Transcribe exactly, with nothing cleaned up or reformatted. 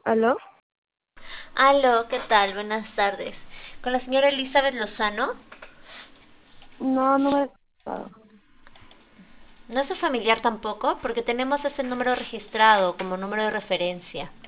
¿Aló? Aló, ¿qué tal? Buenas tardes. ¿Con la señora Elizabeth Lozano? No, no me he contestado. ¿No es su familiar tampoco? Porque tenemos ese número registrado como número de referencia.